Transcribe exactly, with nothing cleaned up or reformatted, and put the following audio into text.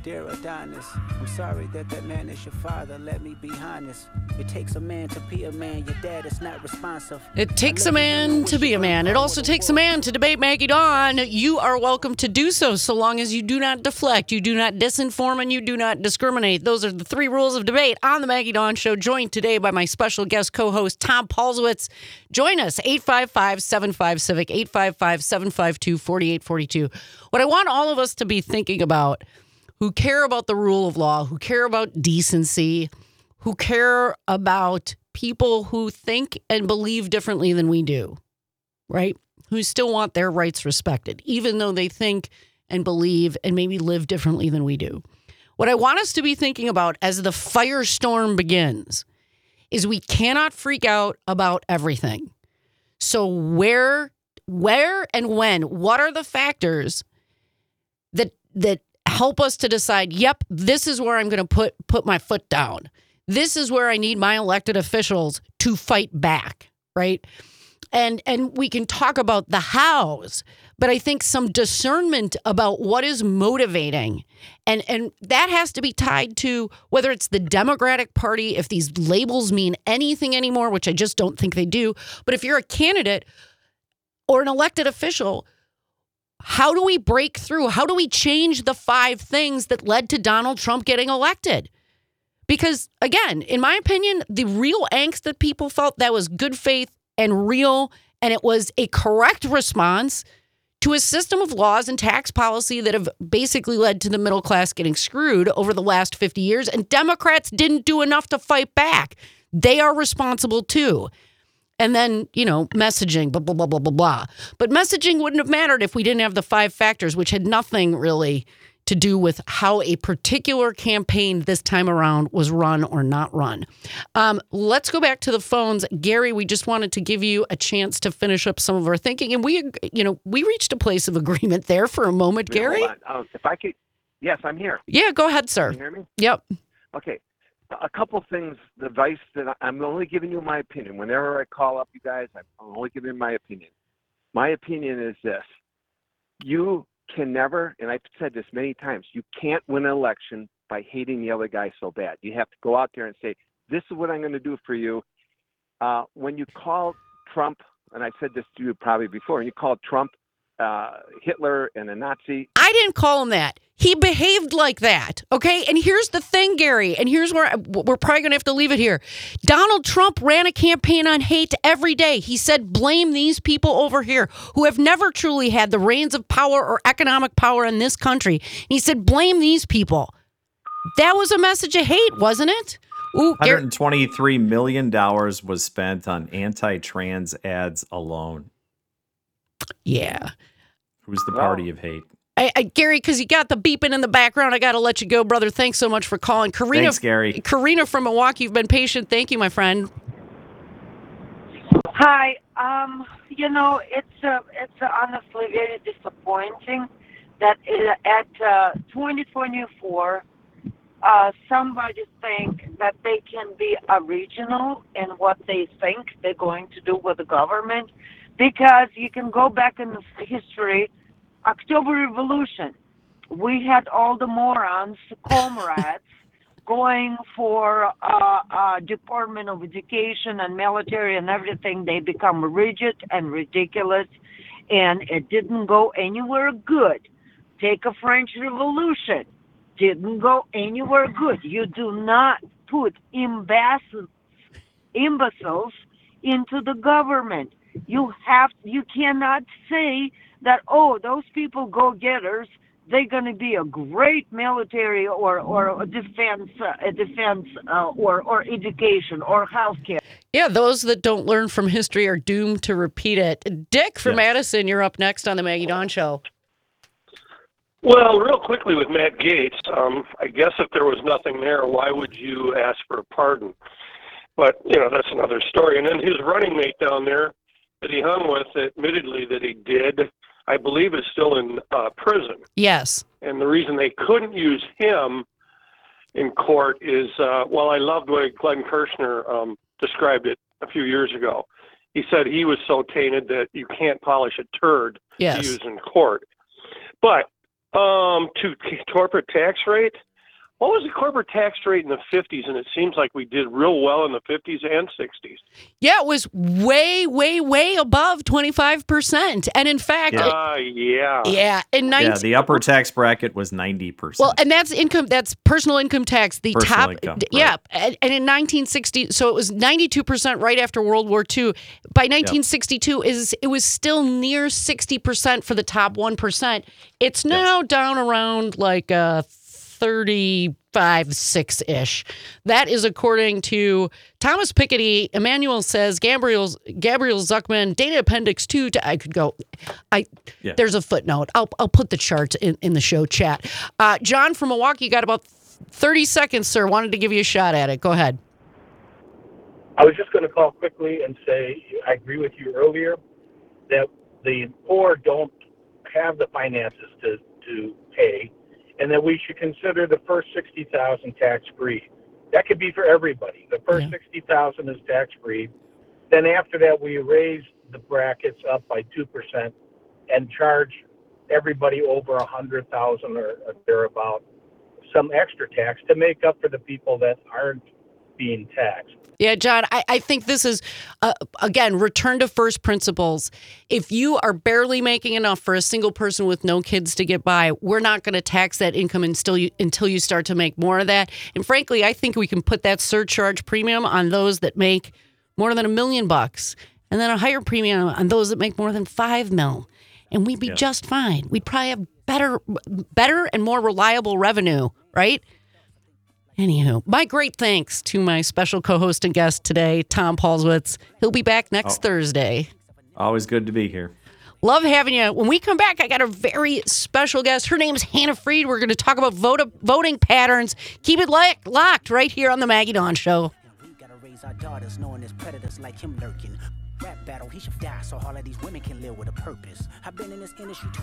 Dear Adonis, I'm sorry that that man is your father. Let me be honest. It takes a man to be a man. Your dad is not responsive. It takes a man to be a man. It also takes a man to debate Maggie Dawn. You are welcome to do so, so long as you do not deflect, you do not disinform, and you do not discriminate. Those are the three rules of debate on the Maggie Dawn Show. Joined today by my special guest co-host, Tom Paulswitz. Join us, eight five five, seven five, civic, eight five five, seven five two, four eight four two. What I want all of us to be thinking about, who care about the rule of law, who care about decency, who care about people who think and believe differently than we do, right? Who still want their rights respected, even though they think and believe and maybe live differently than we do. What I want us to be thinking about as the firestorm begins is we cannot freak out about everything. So where, where and when, what are the factors that that help us to decide, yep, this is where I'm going to put put my foot down. This is where I need my elected officials to fight back, right? And and we can talk about the hows, but I think some discernment about what is motivating. And, and that has to be tied to whether it's the Democratic Party, if these labels mean anything anymore, which I just don't think they do. But if you're a candidate or an elected official, how do we break through? How do we change the five things that led to Donald Trump getting elected? Because, again, in my opinion, the real angst that people felt, that was good faith and real, and it was a correct response to a system of laws and tax policy that have basically led to the middle class getting screwed over the last fifty years, and Democrats didn't do enough to fight back. They are responsible, too. And then, you know, messaging, blah, blah, blah, blah, blah, blah. But messaging wouldn't have mattered if we didn't have the five factors, which had nothing really to do with how a particular campaign this time around was run or not run. Um, let's go back to the phones. Gary, we just wanted to give you a chance to finish up some of our thinking. And we, you know, we reached a place of agreement there for a moment, Gary. Hold on. Uh, if I could, yes, I'm here. Yeah, go ahead, sir. Can you hear me? Yep. Okay. A couple things, the advice that I, I'm only giving you my opinion. Whenever I call up you guys, I'm only giving my opinion. My opinion is this. You can never, and I've said this many times, you can't win an election by hating the other guy so bad. You have to go out there and say, this is what I'm going to do for you. Uh, when you call Trump, and I've said this to you probably before, and you call Trump uh, Hitler and a Nazi. I didn't call him that. He behaved like that, okay? And here's the thing, Gary, and here's where we're probably going to have to leave it here. Donald Trump ran a campaign on hate every day. He said, blame these people over here who have never truly had the reins of power or economic power in this country. And he said, blame these people. That was a message of hate, wasn't it? Ooh, one hundred twenty-three million dollars was spent on anti-trans ads alone. Yeah. Who's the party of hate? I, I, Gary, because you got the beeping in the background, I got to let you go, brother. Thanks so much for calling. Karina, Thanks, Gary. Karina from Milwaukee, you've been patient. Thank you, my friend. Hi. Um, you know, it's uh, it's uh, honestly very disappointing that it, at uh, twenty twenty-four, uh, somebody think that they can be original in what they think they're going to do with the government, because you can go back in the history. October Revolution, we had all the morons, comrades, going for uh, uh, Department of Education and military and everything. They become rigid and ridiculous, and it didn't go anywhere good. Take a French Revolution, didn't go anywhere good. You do not put imbeciles, imbeciles into the government. You have, you cannot say that, oh, those people go-getters, they're going to be a great military or, or a defense, uh, a defense uh, or, or education or healthcare. Yeah, those that don't learn from history are doomed to repeat it. Dick from Yes. Madison, you're up next on the Maggie Dawn Show. Well, real quickly with Matt Gaetz, um, I guess if there was nothing there, why would you ask for a pardon? But, you know, that's another story. And then his running mate down there that he hung with, admittedly that he did, I believe is still in uh, prison. Yes. And the reason they couldn't use him in court is, uh, well, I loved the way Glenn Kirshner um, described it a few years ago. He said he was so tainted that you can't polish a turd Yes. to use in court. But Um, to corporate tax rate. What was the corporate tax rate in the fifties? And it seems like we did real well in the fifties and sixties. Yeah, it was way, way, way above twenty-five percent. And in fact, Yeah. Uh, yeah. yeah, in nineteen Yeah, the upper tax bracket was ninety percent. well, and that's income. That's personal income tax. The Personal top, income, d- right. yeah, and, and in nineteen sixty, so it was ninety-two percent right after World War Two. By nineteen sixty-two, is it was still near sixty percent for the top one percent. It's now down around like uh, thirty-five, six ish. That is according to Thomas Piketty. Emmanuel says Gabriel Gabriel Zuckman, data appendix two. To, I could go. I Yeah. There's a footnote. I'll I'll put the chart in, in the show chat. Uh, John from Milwaukee, got about thirty seconds, sir. Wanted to give you a shot at it. Go ahead. I was just going to call quickly and say I agree with you earlier that the poor don't have the finances to, to pay, and that we should consider the first sixty thousand tax free. That could be for everybody. The first Yeah. sixty thousand is tax free. Then after that, we raise the brackets up by two percent and charge everybody over a hundred thousand or, or thereabout some extra tax to make up for the people that aren't being taxed. Yeah, John, I, I think this is, uh, again, return to first principles. If you are barely making enough for a single person with no kids to get by, we're not going to tax that income until you, until you start to make more of that. And frankly, I think we can put that surcharge premium on those that make more than a million bucks, and then a higher premium on those that make more than five mil. And we'd be Yeah. just fine. We'd probably have better, better and more reliable revenue, right? Anywho, my great thanks to my special co-host and guest today, Tom Paulswitz. He'll be back next Oh. Thursday. Always good to be here. Love having you. When we come back, I got a very special guest. Her name is Hannah Freed. We're going to talk about vote- voting patterns. Keep it li- locked right here on the Maggie Dawn Show. We gotta raise our daughters knowing there's predators like him lurking. Rap battle, he should die so all of these women can live with a purpose. I've been in this industry